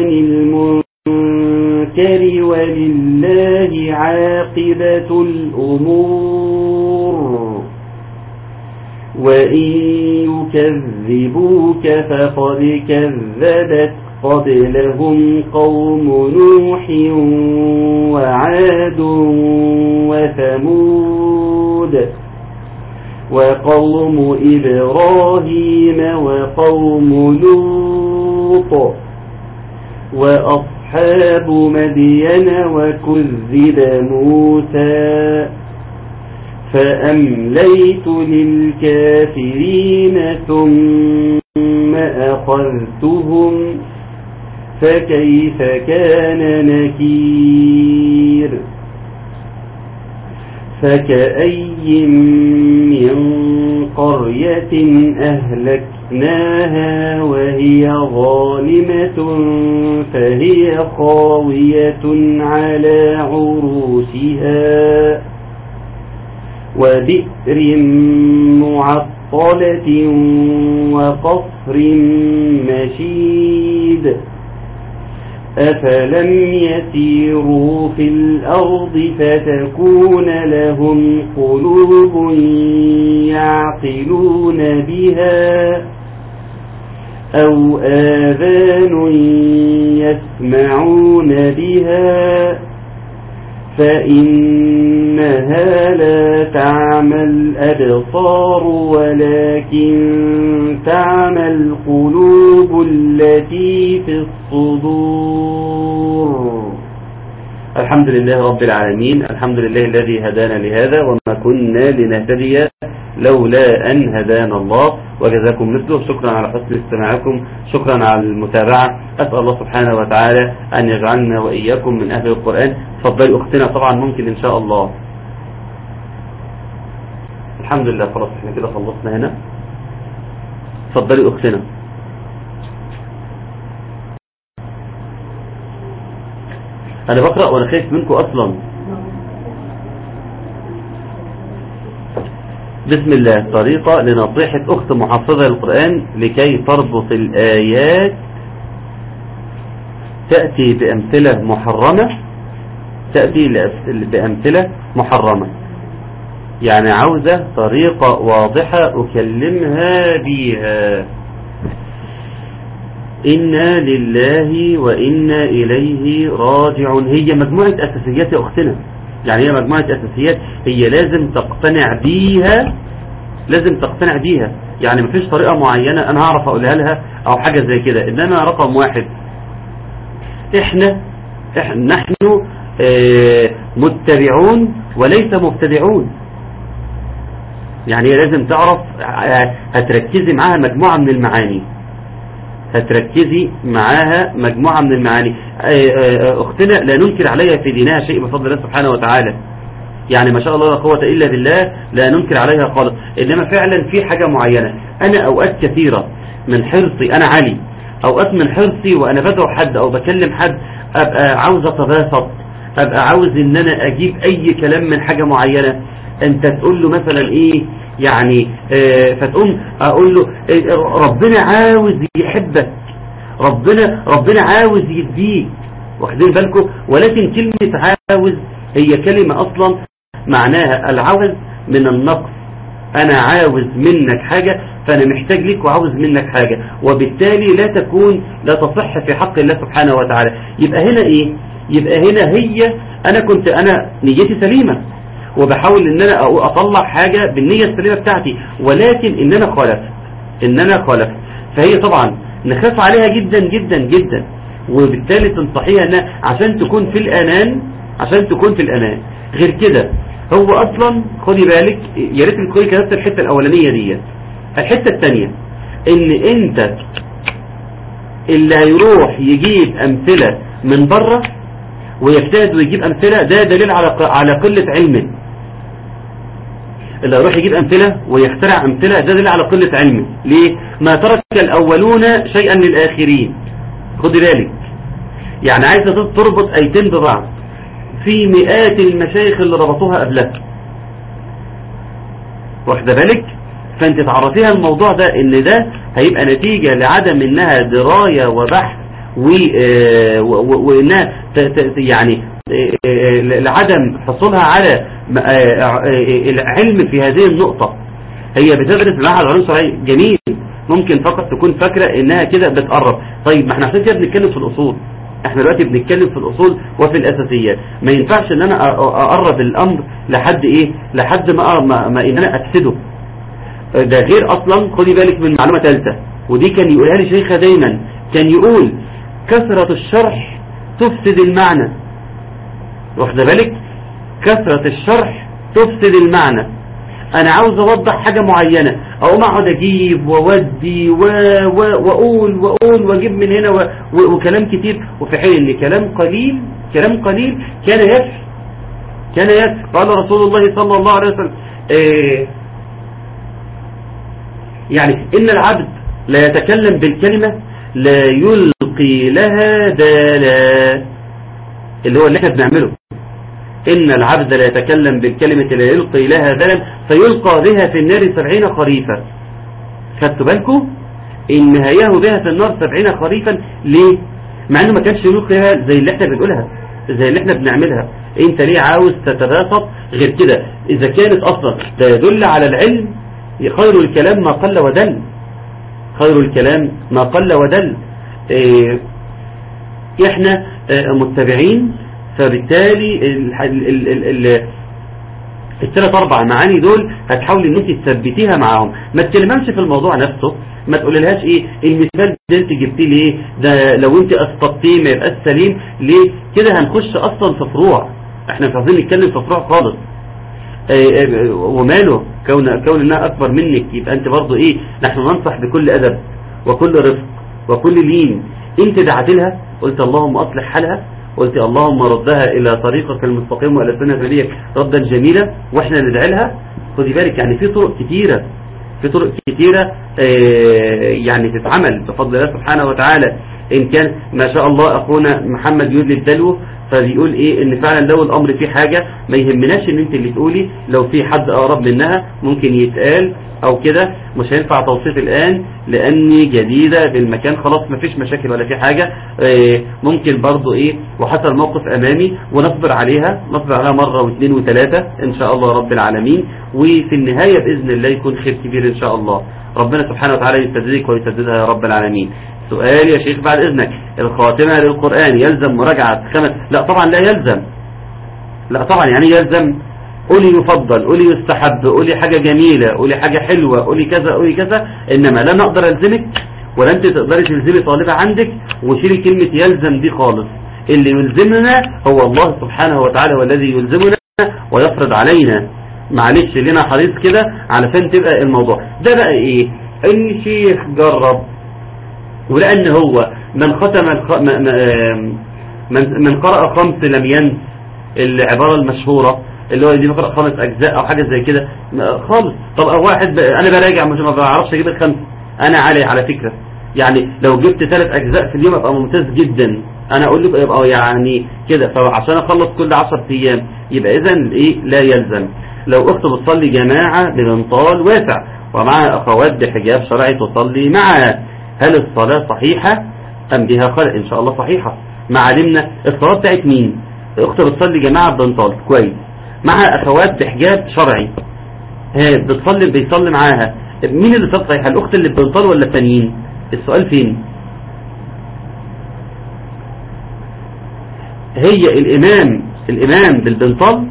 المنكر ولله عاقبة الأمور وإن يكذبوك فقد كذبت قبلهم قوم نوح وعاد وثمود وقوم إبراهيم وقوم لوط وأصحاب مدين وكذب موسى فأمليت للكافرين ثم أخذتهم فكيف كان نكير فكأي من قرية أهلكناها وهي ظالمة فهي خاوية على عروشها وبئر معطلة وقصر مشيد أفلم يسيروا في الأرض فتكون لهم قلوب يعقلون بها أو آذان يسمعون بها فإنها لا تعمى الأبصار ولكن تعمى القلوب التي في الصدور. الحمد لله رب العالمين، الحمد لله الذي هدانا لهذا وما كنا لنهتدي لولا أن هدانا الله، وجزاكم مثله. شكرا على حسن استماعكم، شكرا على المتابعة. أسأل الله سبحانه وتعالى أن يجعلنا وإياكم من أهل القرآن. تفضلي أختنا، طبعا ممكن إن شاء الله. الحمد لله، خلاص احنا كده خلصنا هنا. تفضلي أختنا. أنا بقرأ وأنا خايف منكم أصلا. بسم الله. طريقة لنصيحة أخت محفظة للقرآن لكي تربط الآيات، تأتي بأمثلة محرمة، تأتي بأمثلة محرمة. يعني عاوزة طريقة واضحة أكلمها بيها. إنا لله وإنا إليه راجعون. هي مجموعة أساسيات يا أختنا، يعني هي مجموعة أساسيات، هي لازم تقتنع بيها، لازم تقتنع بيها. يعني مفيش طريقة معينة أنا هعرف أقولها لها أو حاجة زي كده. إنما رقم واحد، نحن متبعون وليس مبتدعون. يعني لازم تعرف، هتركزي معاها مجموعة من المعاني، هتركزي معاها مجموعة من المعاني. أختنا لا ننكر عليها في دينها شيء بفضل الله سبحانه وتعالى، يعني ما شاء الله لا قوة إلا بالله، لا ننكر عليها خالص. إنما فعلا في حاجة معينة، أنا أوقات كثيرة من حرصي، أنا علي، أوقات من حرصي وأنا بدعو حد أو بكلم حد أبقى عاوز أتباسط، أبقى عاوز إن أنا أجيب أي كلام من حاجة معينة. أنت تقول له مثلا إيه يعني، فتقوم أقول له ربنا عاوز يحبك، ربنا عاوز يديك، واخدين بالكم؟ ولكن كلمة عاوز هي كلمة أصلا معناها العوز من النقص. أنا عاوز منك حاجة، فأنا محتاج لك وعاوز منك حاجة، وبالتالي لا تصح في حق الله سبحانه وتعالى. يبقى هنا إيه؟ يبقى هنا هي أنا نيتي سليمة، وبحاول إن أنا أطلع حاجة بالنية السليمة بتاعتي، ولكن إن أنا خالفت، فهي طبعا نخاف عليها جدا جدا جدا، وبالتالي تنصحيها أنها عشان تكون في الأمان. غير كده هو أصلا خدي بالك، يا ريت الكوي كتبت الحتة الأولانية دي. الحتة الثانية إن أنت اللي هيروح يجيب أمثلة من بره ويجتهد ويجيب أمثلة، ده دليل على قلة علمه. اللي هيروح يجيب أمثلة ويخترع أمثلة، ده دليل على قلة علمه. ليه؟ ما ترك الأولون شيئا للآخرين. خدي بالك، يعني عايزة تربط آيتين ببعض، في مئات المشايخ اللي ربطوها قبلها، واخده بالك؟ فانت تعرفيها الموضوع ده ان ده هيبقى نتيجة لعدم انها دراية وبحث وانها يعني لعدم حصولها على العلم في هذه النقطة. هي بتدرس معها العلوم الشرعية جميل، ممكن فقط تكون فاكرة انها كده بتقرب. طيب ما احنا عشان كده بنتكلم في الاصول، احنا دلوقتي بنتكلم في الاصول وفي الاساسيات. ما ينفعش ان انا اقرب الامر لحد ايه، لحد ما ان انا افسده. ده غير اصلا خدي بالك من معلومة ثالثه، ودي كان يقولها لي شيخها دايما، كان يقول كثرة الشرح تفسد المعنى. واخد بالك؟ كثرة الشرح تفسد المعنى. انا عاوز اوضح حاجة معينة، اقوم اقعد اجيب وودي واقول واجيب من هنا وكلام كتير، وفي حين ان كلام قليل كان يكفي. قال رسول الله صلى الله عليه وسلم يعني ان العبد لا يتكلم بالكلمة لا يلقي لها بالا، اللي هو اللي احنا بنعمله. إن العبد لا يتكلم بالكلمة لا يلقي لها بالا فيلقى بها في النار 70 خريفا. خدتوا بالكم إن نهايه بها في النار 70 خريفا. ليه؟ مع إنه ما كانش يلقيها زي اللي احنا بنقولها، زي اللي احنا بنعملها. انت ليه عاوز تتباسط غير كده؟ إذا كانت أصلا ده يدل على العلم، خير الكلام ما قل ودل. خير الكلام ما قل ودل. احنا متبعين، فبالتالي الثلاث اربع معاني دول هتحاول ان انت تثبتيها معاهم. ما تكلمش في الموضوع نفسه، ما تقوللهاش ايه المثال ده انت جبتيه ليه، ده لو انت اسقطتيه ما يبقاش سليم ليه. كده هنخش اصلا في فروع، احنا مش عايزين نتكلم في فروع خالص. وماله كون انها اكبر منك، يبقى انت برضو ايه، نحن ننصح بكل ادب وكل رفق وكل لين. انت دعت لها، قلت اللهم اصلح حالها، قلت اللهم ردها الى طريقك المستقيم والى سنة نبيك ردا جميلا، واحنا ندعي لها. خدي بالك يعني في طرق كتيرة يعني تتعمل بفضل الله سبحانه وتعالى. ان كان ما شاء الله اخونا محمد يقول للدلو، فبيقول ايه ان فعلا لو الامر فيه حاجة ما يهمناش ان انت اللي تقولي، لو في حد اقرب منها ممكن يتقال او كده. مش هينفع توصيف الان لاني جديدة بالمكان، خلاص ما فيش مشاكل ولا في حاجة. ممكن برضو ايه وحصل موقف امامي ونصبر عليها مرة واثنين وثلاثة ان شاء الله رب العالمين، وفي النهاية باذن الله يكون خير كبير ان شاء الله. ربنا سبحانه وتعالى يسددك ويسددها يا رب العالمين. سؤال يا شيخ بعد اذنك، الخاتمة للقرآن يلزم مراجعة 5؟ لا طبعا لا يلزم. لا طبعا يعني يلزم، قولي يفضل، قولي يستحب، قولي حاجة جميلة، قولي حاجة حلوة، قولي كذا قولي كذا، انما لا نقدر الزمك ولا انت تقدري تلزمي طالبة عندك وشيلي كلمة يلزم دي خالص. اللي يلزمنا هو الله سبحانه وتعالى، والذي يلزمنا ويفرض علينا. معلش لنا حريص كده علشان تبقى الموضوع ده بقى ايه، ان شيخ جرب ولأن هو من ختم من قرأ 5 لم ينس، العبارة المشهورة اللي هو دي بقرأ 5 أجزاء أو حاجة زي كده خالص. طب واحد أنا براجع مش ما بعرفش أجيب ال5، أنا على فكرة يعني لو جبت 3 أجزاء في اليوم أبقى ممتاز جدا. أنا أقول لك يبقى يعني كده، فعشان أخلص كل 10 أيام يبقى إذن إيه لا يلزم. لو أخت بتصلي جماعة بمنطال واسع ومع أخوات بحجاب شرعي تصلي معها، هل الصلاة صحيحة أم بها خلق؟ إن شاء الله صحيحة. ما علمنا الصلاة بتاعت مين؟ أخت بتصلي جماعة بمنطال كويس مع أخوات بحجاب شرعي، بيصلي معاها، مين اللي صلاة صحيحة، الأخت اللي بمنطال ولا التانيين؟ السؤال فين؟ هي الإمام بالبنطال،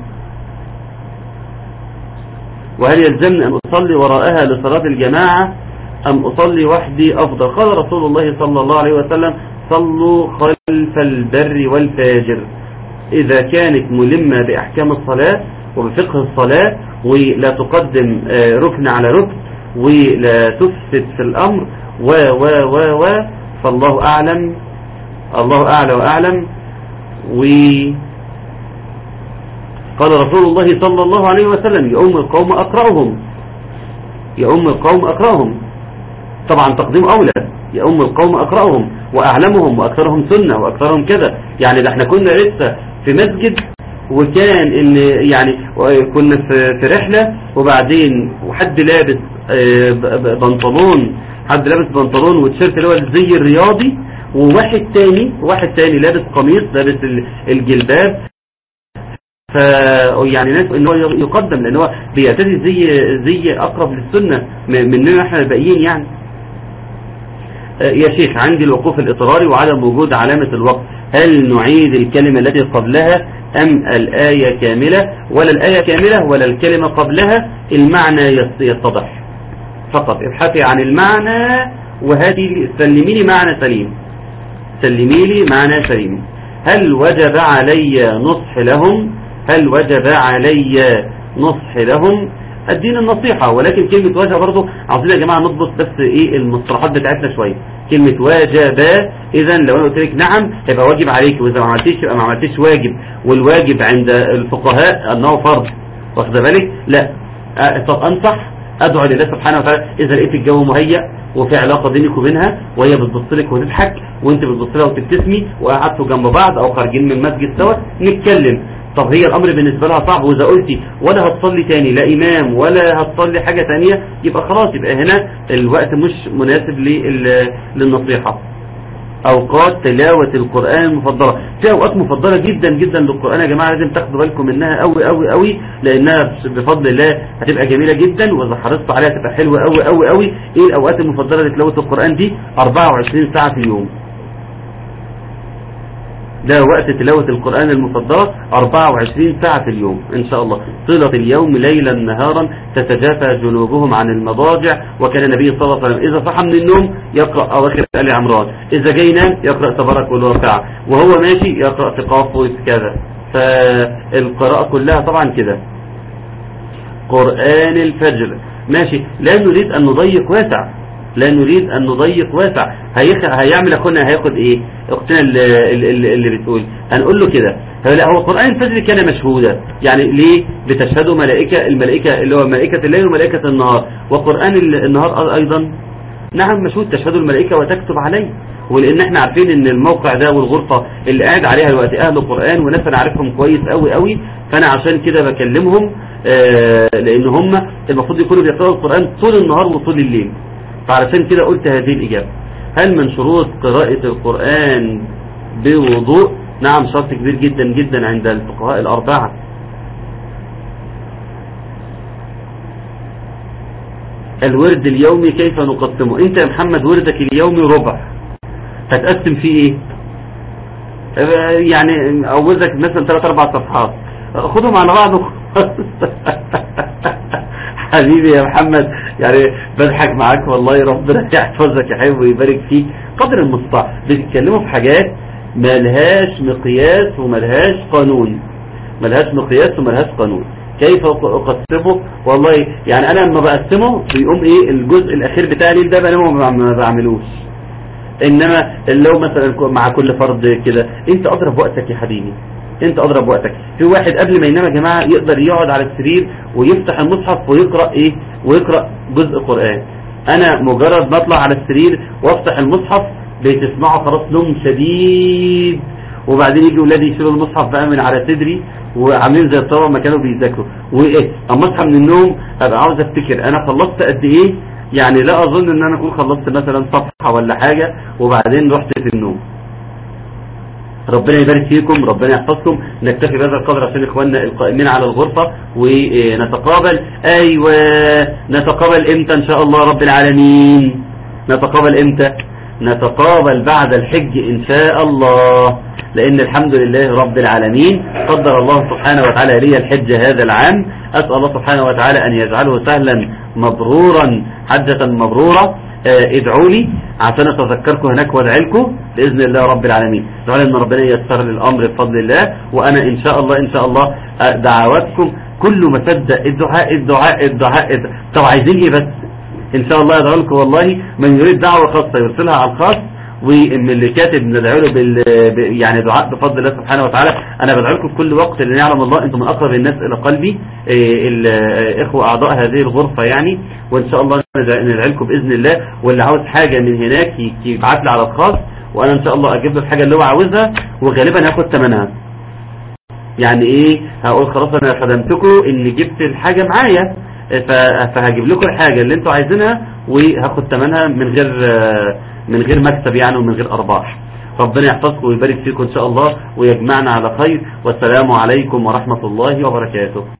وهل يلزمني أن أصلي وراءها لصلاة الجماعة أم أصلي وحدي أفضل؟ قال رسول الله صلى الله عليه وسلم صلوا خلف البر والفاجر. إذا كانت ملمة بأحكام الصلاة وبفقه الصلاة ولا تقدم ركن على ركن ولا تفسد في الأمر فالله أعلم، الله أعلى وأعلم. قال رسول الله صلى الله عليه وسلم يؤم القوم أقرأهم، طبعا تقديم أولى، يؤم القوم أقرأهم وأعلمهم وأكثرهم سنة وأكثرهم كذا. يعني ده احنا كنا لسه في مسجد وكان ان يعني كنا في رحلة وبعدين وحد لابس بنطلون، حد لابس بنطلون وتيشيرت اللي هو الزي الرياضي، وواحد تاني لابس قميص، لابس الجلباب. ف يعني ناس ان هو يقدم لان هو بيعتدي زي اقرب للسنة مننا احنا الباقيين يعني. يا شيخ عندي الوقوف الاضطراري وعدم وجود علامة الوقف، هل نعيد الكلمة التي قبلها ام الآية كاملة؟ ولا الآية كاملة ولا الكلمة قبلها، المعنى يتضح فقط. ابحثي عن المعنى وهاتي سلمي لي معنى سليم، سلمي لي معنى سليم. هل وجب علي نصح لهم؟ هل وجب علي نصح لهم؟ الدين النصيحة، ولكن كلمة واجب برضو عاوزين يا جماعة نضبط بس ايه المصطلحات بتاعتنا شوية. كلمة واجب اذا لو انا قلت لك نعم يبقى واجب عليك، واذا ما عملتيش يبقى ما عملتيش واجب، والواجب عند الفقهاء انه فرض، واخد بالك؟ لا. طب انصح، ادعو لله سبحانه وتعالى اذا لقيت الجو مهيأ وفي علاقة بينك وبينها وهي بتبص لك وتضحك وانت بتبص لها وتبتسمي وقعدتوا جنب بعض او خارجين من المسجد سوا نتكلم. طب هي الامر بالنسبة لها صعب، واذا قلتي ولا هتصلي تاني لا امام ولا هتصلي حاجة تانية يبقى خلاص، يبقى هنا الوقت مش مناسب للنصيحة. اوقات تلاوة القرآن المفضلة، في اوقات مفضلة جدا جدا للقرآن يا جماعة، لازم تاخدوا بالكم منها قوي قوي قوي، لانها بفضل الله هتبقى جميلة جدا، واذا حرصتوا عليها تبقى حلوة قوي قوي قوي. ايه الاوقات المفضلة لتلاوة القرآن دي؟ 24 ساعة في اليوم، ده وقت تلاوة القرآن المفضلة 24 ساعة في اليوم إن شاء الله. طيلة اليوم ليلا نهارا تتجافى جنوبهم عن المضاجع، وكان النبي صلى الله عليه وسلم إذا صحى من النوم يقرأ أواخر آل عمران، إذا جاي ينام يقرأ تبارك والواقعة، وهو ماشي يقرأ في قاف وكذا. فالقراءة كلها طبعا كده. قرآن الفجر ماشي، لا نريد أن نضيق واسع، لا نريد أن نضيق واسع. هيعمل أخونا هياخد إيه أختنا اللي بتقول، هنقول له كده لا، هو قرآن الفجر كان مشهودا، يعني ليه؟ بتشهدوا الملائكة اللي هو ملائكة الليل وملائكة النهار، وقرآن النهار أيضا نعم مشهود، تشهدوا الملائكة وتكتب عليه. ولأن احنا عارفين ان الموقع ده والغرفة اللي قاعد عليها دلوقتي أهل القرآن وناس أنا عارفهم كويس قوي قوي، فأنا عشان كده بكلمهم لأن هم المفروض يكونوا بيقرأوا القرآن طول النهار وطول الليل، فعلشان كده قلت هذه الإجابة. هل من شروط قراءة القرآن بوضوء؟ نعم شرط كبير جدا جدا عند الفقهاء الأربعة. الورد اليومي كيف نقسمه؟ انت يا محمد وردك اليومي ربع، هتقسم فيه ايه؟ يعني اوزك مثلا 3-4 صفحات خدهم على بعض. حبيبي يا محمد يعني بضحك معاك والله، ربنا يحفظك يا حبيبي ويبارك فيك. قدر المستطاع بتتكلموا في حاجات ملهاش مقياس وملهاش قانون، ملهاش مقياس وملهاش قانون. كيف اقسمه؟ والله يعني انا لما بقسمه بيقوم ايه الجزء الاخير بتاع الليل ده انا ما بعملوش، انما لو مثلا مع كل فرض كده انت اضرب وقتك يا حبيبي، انت اضرب وقتك. في واحد قبل ما ينام يا جماعة يقدر يقعد على السرير ويفتح المصحف ويقرأ ايه، ويقرأ جزء قرآن. انا مجرد بطلع على السرير وافتح المصحف بتسمعه خلاص نوم شديد، وبعدين يجي ولادي يشيلوا المصحف بقى من على صدري وعاملين زي الطلبه ما كانوا بيذاكروا، وايه اما اصحى من النوم ابقى عاوز افتكر انا خلصت قد ايه، يعني لا اظن ان انا اكون خلصت مثلا صفحة ولا حاجة وبعدين رحت في النوم. ربنا يبارك فيكم، ربنا يحفظكم. نكتفي بهذا القدر عشان اخواننا القائمين على الغرفة، ونتقابل. ايوه نتقابل امتى ان شاء الله رب العالمين؟ نتقابل امتى؟ نتقابل بعد الحج ان شاء الله، لان الحمد لله رب العالمين قدر الله سبحانه وتعالى لي الحج هذا العام. اسأل الله سبحانه وتعالى ان يجعله سهلا مبرورا حجة مبرورة. ادعوا لي عشان اتذكركم هناك وادعي لكم باذن الله رب العالمين. ادعوا لي ان ربنا ييسر لي الامر بفضل الله، وانا ان شاء الله دعواتكم كل ما تبدا الدعاء. طب عايزين ايه بس؟ ان شاء الله ادعو لكم والله. من يريد دعوه خاصه يرسلها على الخاص، ومن اللي كاتب ندعو له يعني دعاء بفضل الله سبحانه وتعالى. انا بدعو لكم في كل وقت لان يعلم الله انتم من اقرب الناس الى قلبي، الاخوه اعضاء هذه الغرفه يعني، وان شاء الله ندعو لكم باذن الله. واللي عاوز حاجه من هناك يبعت لي على الخاص، وانا ان شاء الله اجيب له الحاجه اللي هو عاوزها، وغالبا هاخد ثمنها. يعني ايه؟ هقول خلاص انا خدمتكم اللي جبت الحاجة معايا، فهجيب لكم الحاجة اللي انتوا عايزينها وهاخد ثمنها من غير مكسب يعني ومن غير ارباح. ربنا يحفظكم ويبارك فيكم ان شاء الله ويجمعنا على خير، والسلام عليكم ورحمة الله وبركاته.